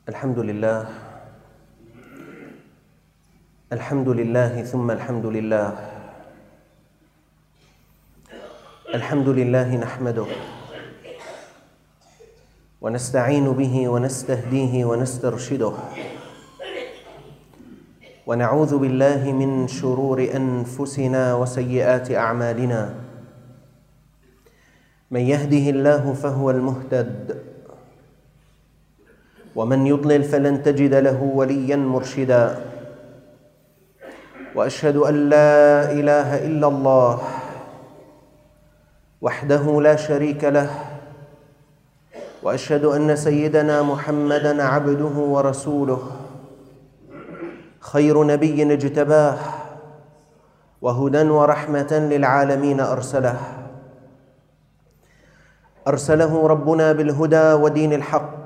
الحمد لله الحمد لله ثم الحمد لله. الحمد لله نحمده ونستعين به ونستهديه ونسترشده، ونعوذ بالله من شرور أنفسنا وسيئات أعمالنا. من يهده الله فهو المهتد، ومن يضلل فلن تجد له وليا مرشدا. وأشهد أن لا إله إلا الله وحده لا شريك له، وأشهد أن سيدنا محمدًا عبده ورسوله، خير نبي اجتباه وهدى ورحمة للعالمين أرسله ربنا بالهدى ودين الحق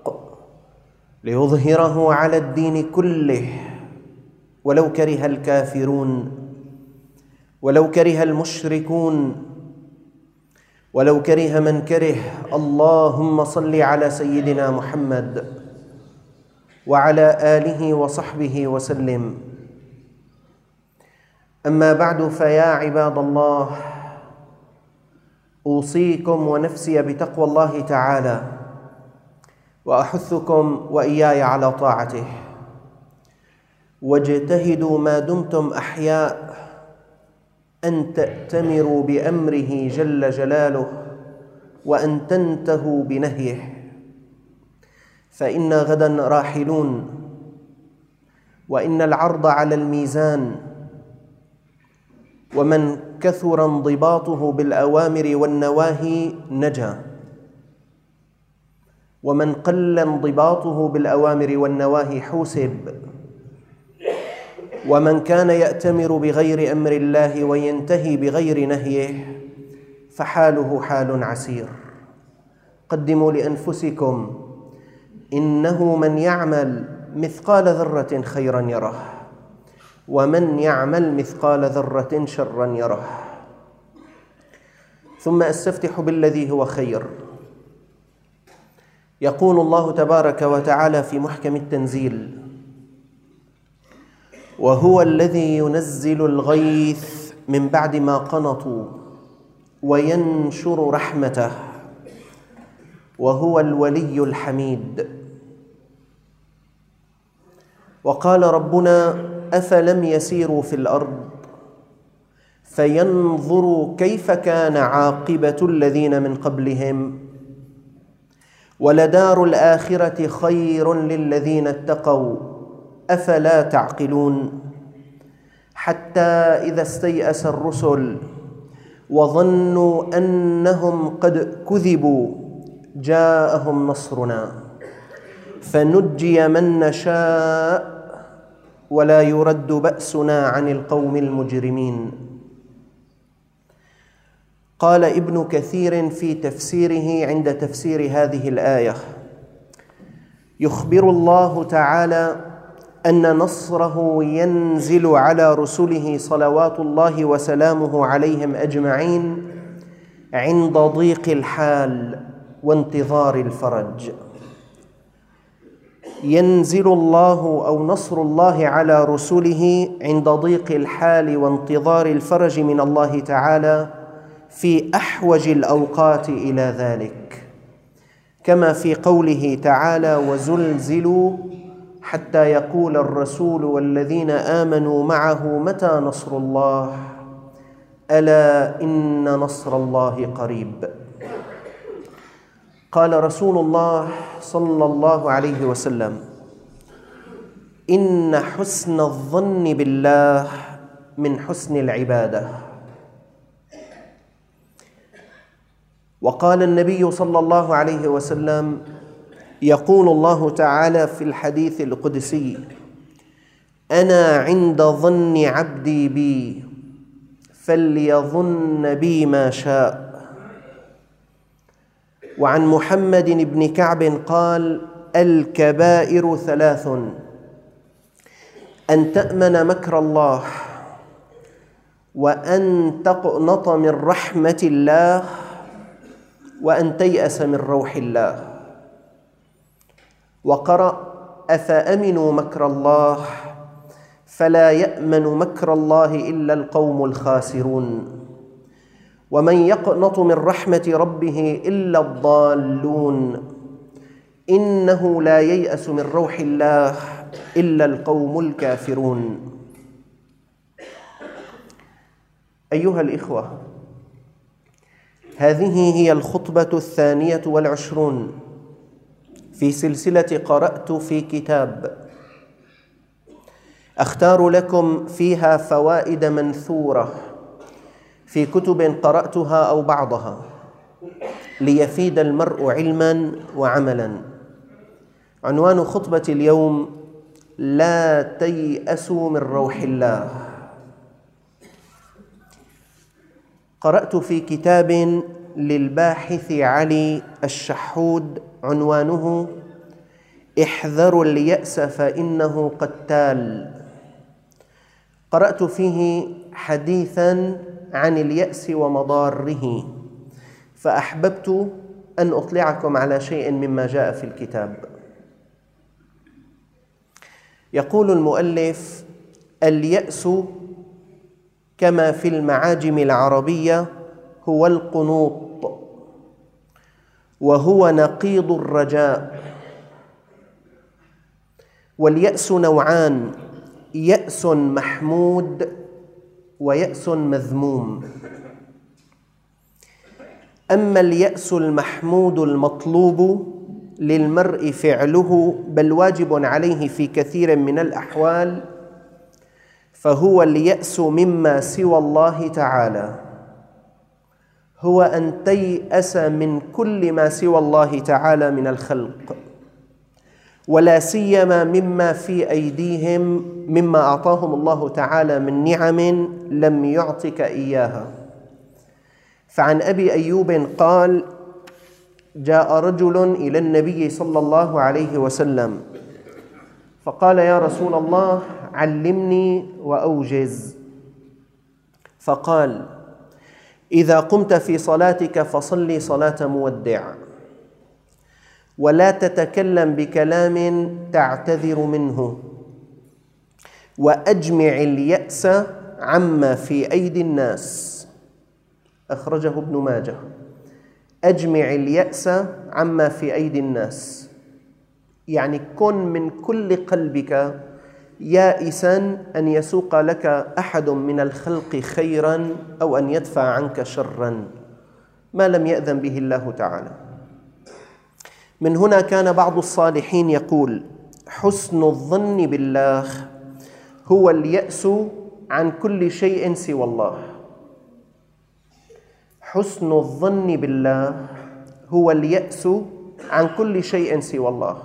ليظهره على الدين كله، ولو كره الكافرون، ولو كره المشركون، ولو كره من كره. اللهم صل على سيدنا محمد وعلى آله وصحبه وسلم. أما بعد، فيا عباد الله، أوصيكم ونفسي بتقوى الله تعالى، وأحثكم وإياي على طاعته. واجتهدوا ما دمتم أحياء أن تأتمروا بأمره جل جلاله، وأن تنتهوا بنهيه، فإن غدا راحلون، وإن العرض على الميزان. ومن كثر انضباطه بالأوامر والنواهي نجا، ومن قل انضباطه بالأوامر والنواهي حوسب. ومن كان يأتمر بغير أمر الله وينتهي بغير نهيه فحاله حال عسير. قدموا لأنفسكم، إنه من يعمل مثقال ذرة خيرا يره، ومن يعمل مثقال ذرة شرا يره. ثم أستفتح بالذي هو خير. يقول الله تبارك وتعالى في محكم التنزيل: وهو الذي ينزل الغيث من بعد ما قنطوا وينشر رحمته وهو الولي الحميد. وقال ربنا: أفلم يسيروا في الأرض فينظروا كيف كان عاقبة الذين من قبلهم ولدار الآخرة خير للذين اتقوا أفلا تعقلون. حتى إذا استيأس الرسل وظنوا أنهم قد كذبوا جاءهم نصرنا فنجي من نشاء ولا يرد بأسنا عن القوم المجرمين. قال ابن كثير في تفسيره عند تفسير هذه الآية: يخبر الله تعالى أن نصره ينزل على رسله صلوات الله وسلامه عليهم أجمعين عند ضيق الحال وانتظار الفرج. ينزل الله أو نصر الله على رسله عند ضيق الحال وانتظار الفرج من الله تعالى في أحوج الأوقات إلى ذلك، كما في قوله تعالى: وزلزلوا حتى يقول الرسول والذين آمنوا معه متى نصر الله ألا إن نصر الله قريب. قال رسول الله صلى الله عليه وسلم: إن حسن الظن بالله من حسن العبادة. وقال النبي صلى الله عليه وسلم: يقول الله تعالى في الحديث القدسي: أنا عند ظن عبدي بي فليظن بي ما شاء. وعن محمد بن كعب قال: الكبائر ثلاث: أن تأمن مكر الله، وأن تقنط من رحمة الله، وأن تيأس من روح الله. وقرأ أفأمنوا مكر الله فلا يأمن مكر الله إلا القوم الخاسرون ومن يقنط من رحمة ربه إلا الضالون إنه لا ييأس من روح الله إلا القوم الكافرون. أيها الإخوة، هذه هي الخطبة 22 في سلسلة قرأت في كتاب، أختار لكم فيها فوائد منثورة في كتب قرأتها أو بعضها ليفيد المرء علما وعملا. عنوان خطبة اليوم: لا تيأسوا من روح الله. قرأت في كتاب للباحث علي الشحود عنوانه احذروا اليأس فإنه قتال. قرأت فيه حديثا عن اليأس ومضاره، فأحببت أن أطلعكم على شيء مما جاء في الكتاب. يقول المؤلف: اليأس كما في المعاجم العربية هو القنوط، وهو نقيض الرجاء. واليأس نوعان: يأس محمود ويأس مذموم. أما اليأس المحمود المطلوب للمرء فعله بل واجب عليه في كثير من الأحوال، فهو اليأس مما سوى الله تعالى، هو أن تيأس من كل ما سوى الله تعالى من الخلق، ولا سيما مما في أيديهم مما أعطاهم الله تعالى من نعم لم يعطك إياها. فعن أبي أيوب قال: جاء رجل إلى النبي صلى الله عليه وسلم فقال: يا رسول الله، علمني وأوجز. فقال: إذا قمت في صلاتك فصلي صلاة مودع، ولا تتكلم بكلام تعتذر منه، وأجمع اليأس عما في أيدي الناس. أخرجه ابن ماجه. أجمع اليأس عما في أيدي الناس، يعني كن من كل قلبك يائسا أن يسوق لك أحد من الخلق خيرا أو أن يدفع عنك شرا ما لم يأذن به الله تعالى. من هنا كان بعض الصالحين يقول: حسن الظن بالله هو اليأس عن كل شيء سوى الله. حسن الظن بالله هو اليأس عن كل شيء سوى الله.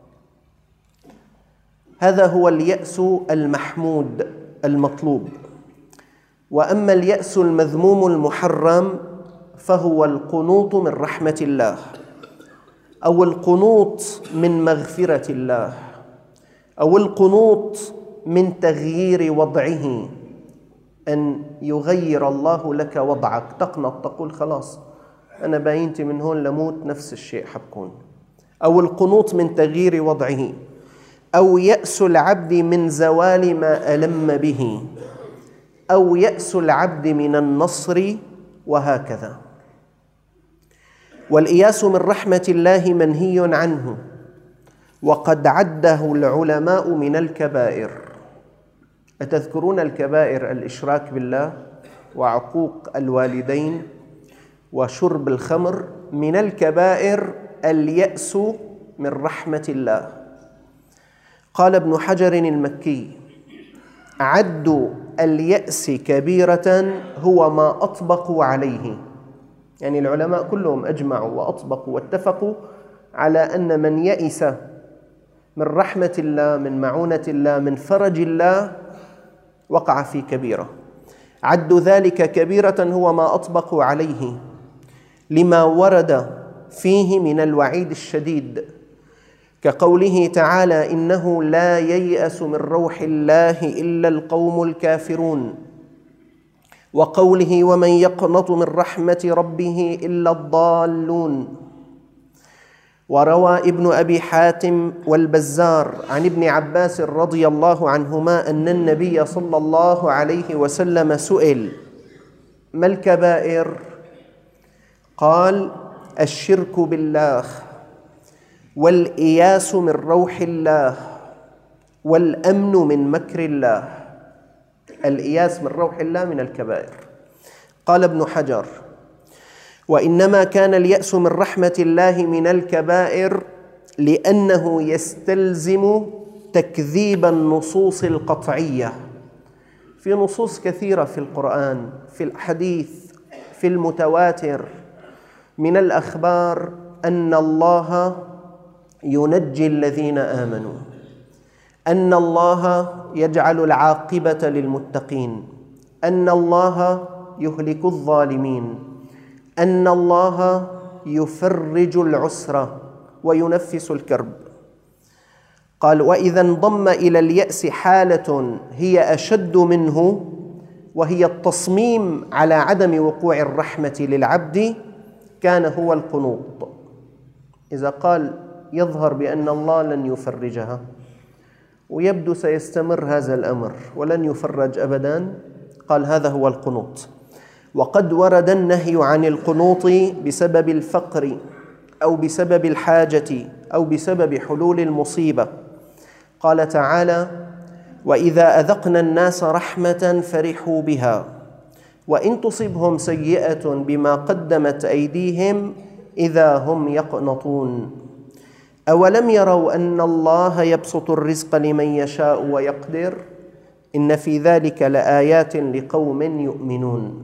هذا هو اليأس المحمود المطلوب. وأما اليأس المذموم المحرم فهو القنوط من رحمة الله، أو القنوط من مغفرة الله، أو القنوط من تغيير وضعه، أن يغير الله لك وضعك، تقنط تقول خلاص أنا باينتي من هون لموت نفس الشيء حبكون. أو القنوط من تغيير وضعه، أو يأس العبد من زوال ما ألم به، أو يأس العبد من النصر، وهكذا. والإياس من رحمة الله منهي عنه، وقد عده العلماء من الكبائر. أتذكرون الكبائر؟ الإشراك بالله، وعقوق الوالدين، وشرب الخمر. من الكبائر اليأس من رحمة الله. قال ابن حجر المكي: عد اليأس كبيرة هو ما أطبقوا عليه. يعني العلماء كلهم أجمعوا وأطبقوا واتفقوا على أن من يئس من رحمة الله، من معونة الله، من فرج الله، وقع في كبيرة. عد ذلك كبيرة هو ما أطبقوا عليه لما ورد فيه من الوعيد الشديد، كقوله تعالى: إنه لا ييأس من روح الله إلا القوم الكافرون، وقوله: ومن يقنط من رحمة ربه إلا الضالون. وروى ابن أبي حاتم والبزار عن ابن عباس رضي الله عنهما أن النبي صلى الله عليه وسلم سئل: ما الكبائر؟ قال: الشرك بالله، والإياس من روح الله، والأمن من مكر الله. الإياس من روح الله من الكبائر. قال ابن حجر: وإنما كان اليأس من رحمة الله من الكبائر لأنه يستلزم تكذيب النصوص القطعية. في نصوص كثيرة في القرآن، في الحديث، في المتواتر من الأخبار أن الله ينجي الذين آمنوا، أن الله يجعل العاقبة للمتقين، أن الله يهلك الظالمين، أن الله يفرج العسر وينفس الكرب. قال: وإذا انضم إلى اليأس حالة هي أشد منه، وهي التصميم على عدم وقوع الرحمة للعبد، كان هو القنوط. إذا قال يظهر بأن الله لن يفرجها ويبدو سيستمر هذا الأمر ولن يفرج أبدا، قال هذا هو القنوط. وقد ورد النهي عن القنوط بسبب الفقر أو بسبب الحاجة أو بسبب حلول المصيبة. قال تعالى: وإذا أذقنا الناس رحمة فرحوا بها وإن تصبهم سيئة بما قدمت أيديهم إذا هم يقنطون. أولم يروا أن الله يبسط الرزق لمن يشاء ويقدر إن في ذلك لآيات لقوم يؤمنون.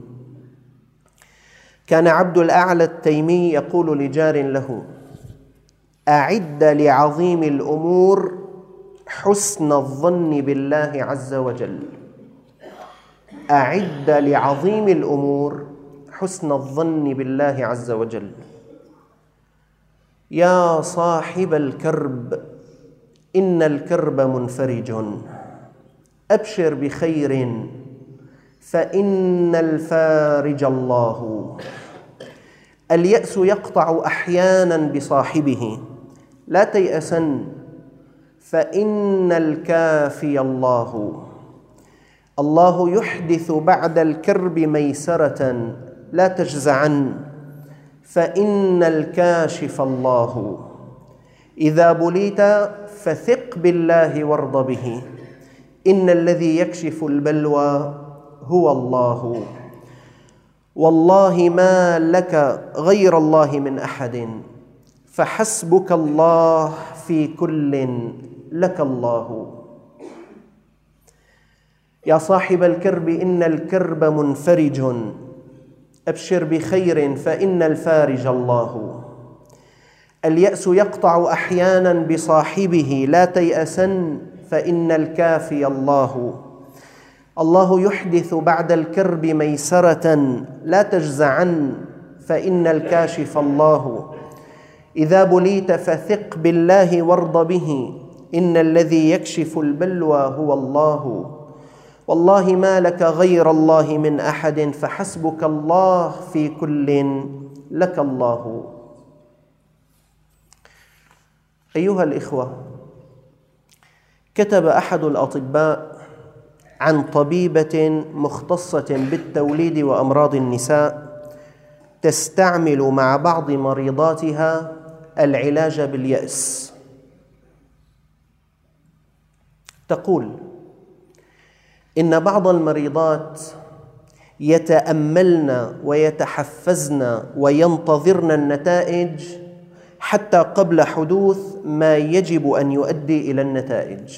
كان عبد الأعلى التيمي يقول لجار له: أعد لعظيم الأمور حسن الظن بالله عز وجل. أعد لعظيم الأمور حسن الظن بالله عز وجل. يا صاحب الكرب إن الكرب منفرج، أبشر بخير فإن الفارج الله. اليأس يقطع أحيانا بصاحبه، لا تيأسن فإن الكافي الله. الله يحدث بعد الكرب ميسرة، لا تجزعن فإن الكاشف الله. إذا بليت فثق بالله وارض به، إن الذي يكشف البلوى هو الله. والله ما لك غير الله من أحد، فحسبك الله في كل لك الله. يا صاحب الكرب إن الكرب منفرج، أبشر بخير فإن الفارج الله. اليأس يقطع أحيانا بصاحبه، لا تيأسن فإن الكافي الله. الله يحدث بعد الكرب ميسرة، لا تجزعن فإن الكاشف الله. إذا بليت فثق بالله وارض به، إن الذي يكشف البلوى هو الله. والله ما لك غير الله من أحد، فحسبك الله في كل لك الله. أيها الإخوة، كتب أحد الأطباء عن طبيبة مختصة بالتوليد وأمراض النساء تستعمل مع بعض مريضاتها العلاج باليأس. تقول إن بعض المريضات يتأملن ويتحفزن وينتظرن النتائج حتى قبل حدوث ما يجب أن يؤدي إلى النتائج،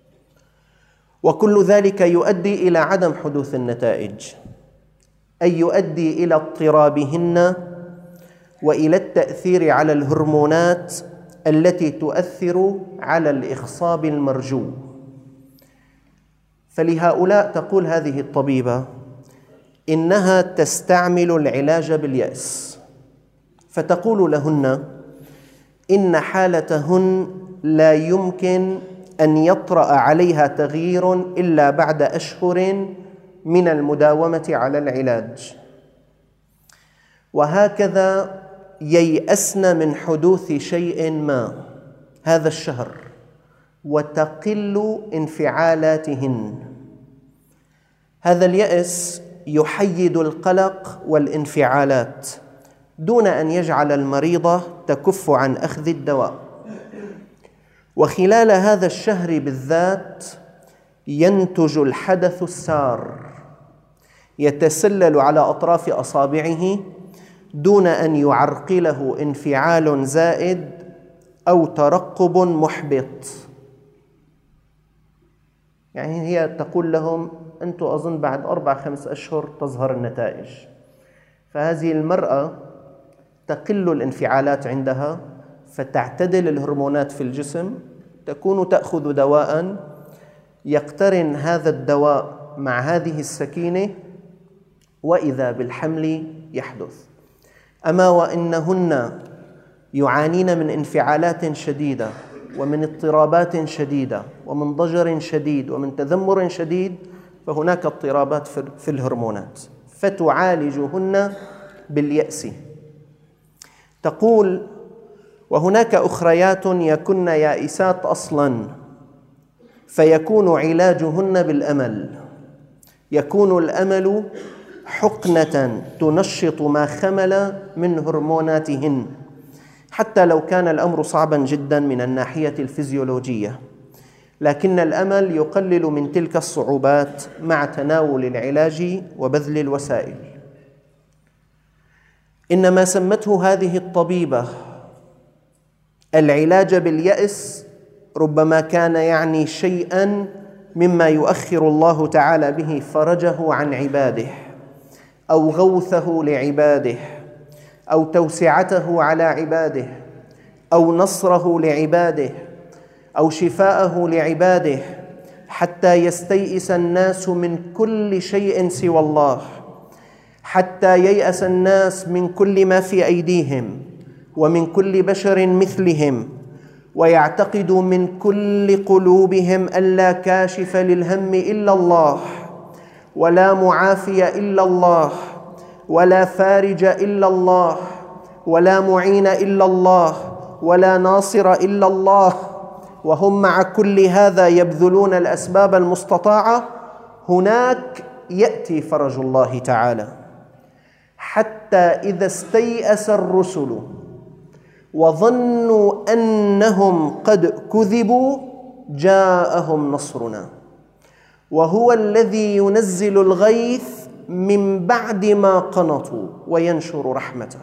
وكل ذلك يؤدي إلى عدم حدوث النتائج، أي يؤدي إلى اضطرابهن وإلى التأثير على الهرمونات التي تؤثر على الإخصاب المرجو. فلهؤلاء تقول هذه الطبيبة إنها تستعمل العلاج باليأس، فتقول لهن إن حالتهن لا يمكن أن يطرأ عليها تغيير إلا بعد أشهر من المداومة على العلاج. وهكذا ييأسن من حدوث شيء ما هذا الشهر وتقل انفعالاتهن. هذا اليأس يحيد القلق والانفعالات دون أن يجعل المريضة تكف عن أخذ الدواء. وخلال هذا الشهر بالذات ينتج الحدث السار يتسلل على أطراف أصابعه دون أن يعرقله انفعال زائد أو ترقب محبط. يعني هي تقول لهم أنتم أظن بعد 4-5 أشهر تظهر النتائج. فهذه المرأة تقل الانفعالات عندها فتعتدل الهرمونات في الجسم، تكون تأخذ دواء يقترن هذا الدواء مع هذه السكينة، وإذا بالحمل يحدث. أما وإنهن يعانين من انفعالات شديدة ومن اضطرابات شديدة ومن ضجر شديد ومن تذمر شديد، فهناك اضطرابات في الهرمونات فتعالجهن باليأس. تقول: وهناك أخريات يكن يائسات أصلاً فيكون علاجهن بالأمل. يكون الأمل حقنة تنشط ما خمل من هرموناتهن، حتى لو كان الأمر صعباً جداً من الناحية الفيزيولوجية، لكن الأمل يقلل من تلك الصعوبات مع تناول العلاج وبذل الوسائل. إنما سمته هذه الطبيبة العلاج باليأس ربما كان يعني شيئاً مما يؤخر الله تعالى به فرجه عن عباده، أو غوثه لعباده، أو توسعته على عباده، أو نصره لعباده، أو شفاءه لعباده، حتى يستيئس الناس من كل شيء سوى الله، حتى ييأس الناس من كل ما في أيديهم ومن كل بشر مثلهم، ويعتقدوا من كل قلوبهم أن لا كاشف للهم إلا الله، ولا معافي إلا الله، ولا فارج إلا الله، ولا معين إلا الله، ولا ناصر إلا الله، وهم مع كل هذا يبذلون الأسباب المستطاعة. هناك يأتي فرج الله تعالى، حتى إذا استيأس الرسل وظنوا أنهم قد كذبوا جاءهم نصرنا، وهو الذي ينزل الغيث من بعد ما قنطوا وينشر رحمته.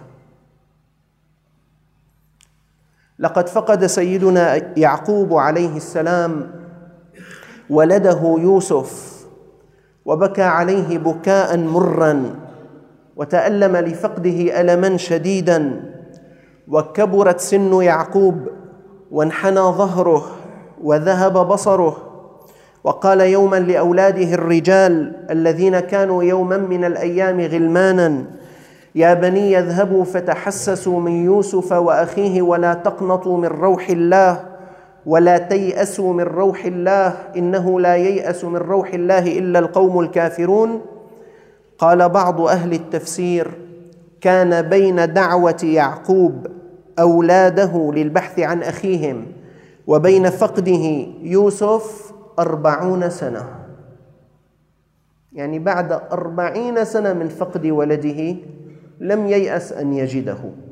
لقد فقد سيدنا يعقوب عليه السلام ولده يوسف، وبكى عليه بكاء مرا، وتألم لفقده ألما شديدا، وكبرت سن يعقوب وانحنى ظهره وذهب بصره، وقال يوما لأولاده الرجال الذين كانوا يوما من الأيام غلمانا: يا بني يذهبوا فتحسسوا من يوسف وأخيه ولا تقنطوا من روح الله ولا تيأسوا من روح الله إنه لا ييأس من روح الله إلا القوم الكافرون. قال بعض أهل التفسير: كان بين دعوة يعقوب أولاده للبحث عن أخيهم وبين فقده يوسف 40 سنة، يعني بعد 40 سنة من فقد ولده لم ييأس أن يجده.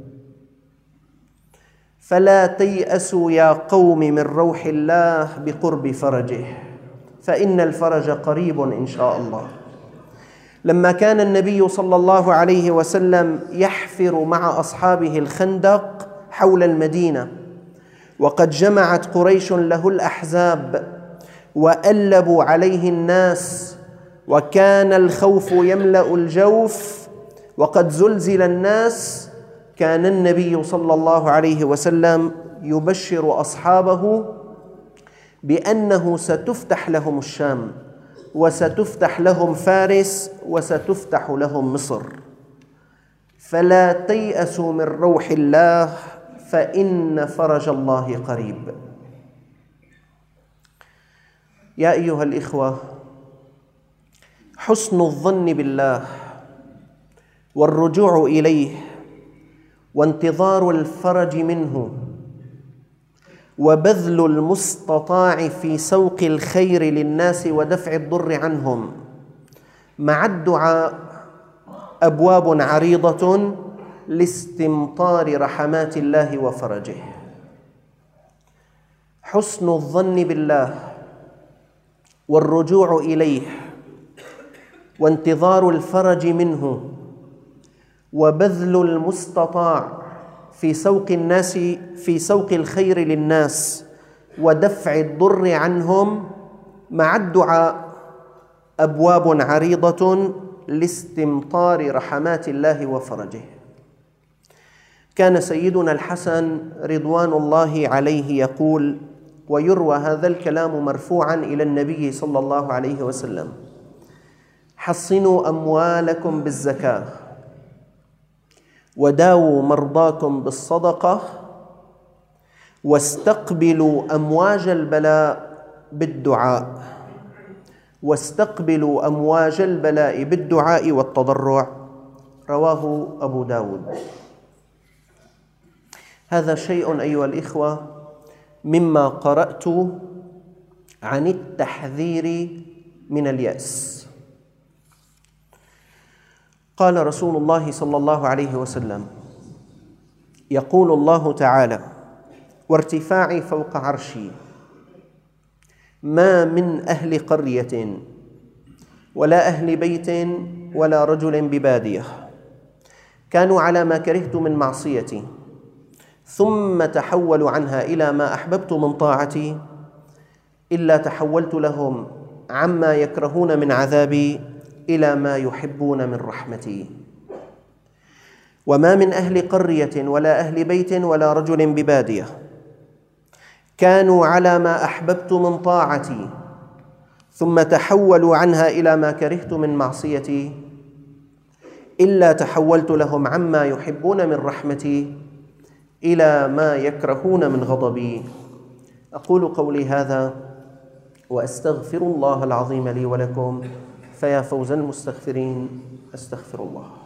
فلا تيأسوا يا قوم من روح الله بقرب فرجه، فإن الفرج قريب إن شاء الله. لما كان النبي صلى الله عليه وسلم يحفر مع أصحابه الخندق حول المدينة، وقد جمعت قريش له الأحزاب وألبوا عليه الناس، وكان الخوف يملأ الجوف وقد زلزل الناس، كان النبي صلى الله عليه وسلم يبشر أصحابه بأنه ستفتح لهم الشام، وستفتح لهم فارس، وستفتح لهم مصر. فلا تيأسوا من روح الله فإن فرج الله قريب. يا أيها الإخوة، حسن الظن بالله والرجوع إليه وانتظار الفرج منه، وبذل المستطاع في سوق الخير للناس ودفع الضر عنهم، مع الدعاء أبواب عريضة لاستمطار رحمات الله وفرجه. حسن الظن بالله والرجوع إليه، وانتظار الفرج منه، وبذل المستطاع في سوق الخير للناس ودفع الضر عنهم، مع الدعاء أبواب عريضة لاستمطار رحمات الله وفرجه. كان سيدنا الحسن رضوان الله عليه يقول، ويروى هذا الكلام مرفوعا إلى النبي صلى الله عليه وسلم: حصنوا أموالكم بالزكاة، وداووا مرضاكم بالصدقة، واستقبلوا أمواج البلاء بالدعاء، واستقبلوا أمواج البلاء بالدعاء والتضرع. رواه أبو داود. هذا شيء أيها الإخوة مما قرأت عن التحذير من اليأس. قال رسول الله صلى الله عليه وسلم: يقول الله تعالى: وارتفاعي فوق عرشي، ما من أهل قرية ولا أهل بيت ولا رجل ببادية كانوا على ما كرهت من معصيتي ثم تحولوا عنها إلى ما أحببت من طاعتي، إلا تحولت لهم عما يكرهون من عذابي إلى ما يحبون من رحمتي. وما من أهل قرية ولا أهل بيت ولا رجل ببادية كانوا على ما أحببت من طاعتي ثم تحولوا عنها إلى ما كرهت من معصيتي، إلا تحولت لهم عما يحبون من رحمتي إلى ما يكرهون من غضبي. أقول قولي هذا وأستغفر الله العظيم لي ولكم، فيا فوز المستغفرين. أستغفر الله.